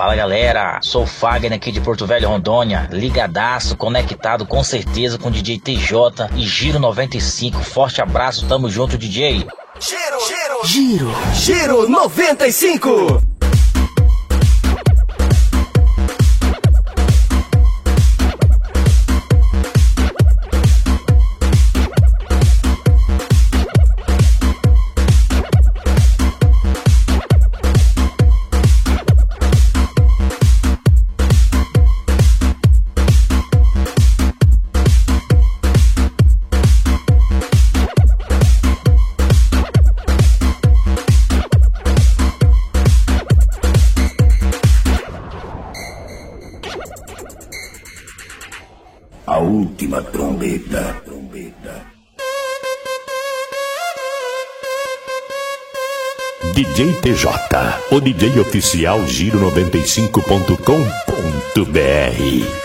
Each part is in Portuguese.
Fala galera, sou o Fagner aqui de Porto Velho, Rondônia, ligadaço, conectado com certeza com o DJ TJ e Giro 95, forte abraço, tamo junto DJ. Giro 95. A última trombeta. DJ TJ, o DJ oficial Giro95.com.br.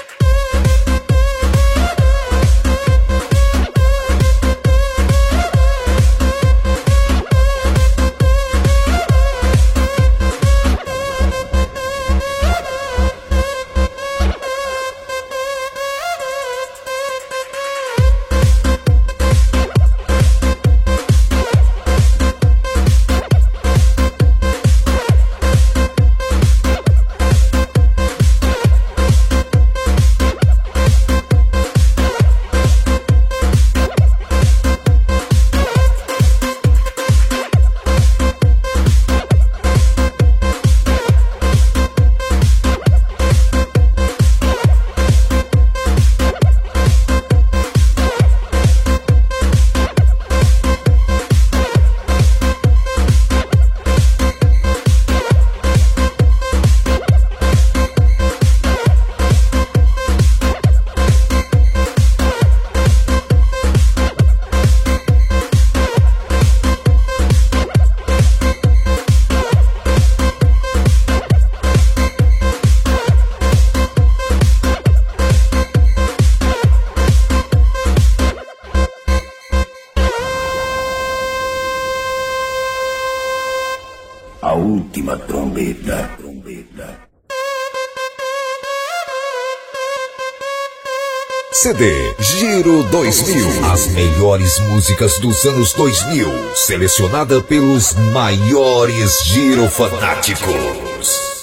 A última trombeta. CD Giro 2000. As melhores músicas dos anos 2000, selecionada pelos maiores girofanáticos.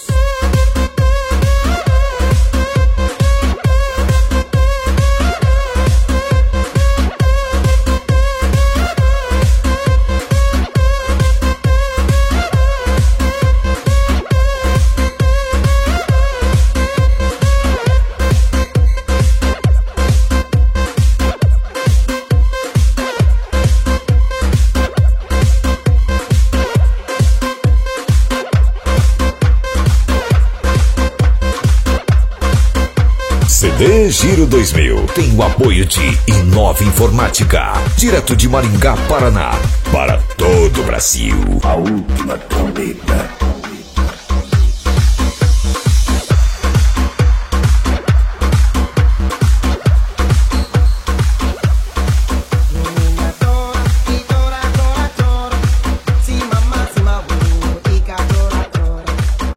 CD Giro 2000 tem o apoio de Inova Informática, direto de Maringá, Paraná, para todo o Brasil. A última trombeta.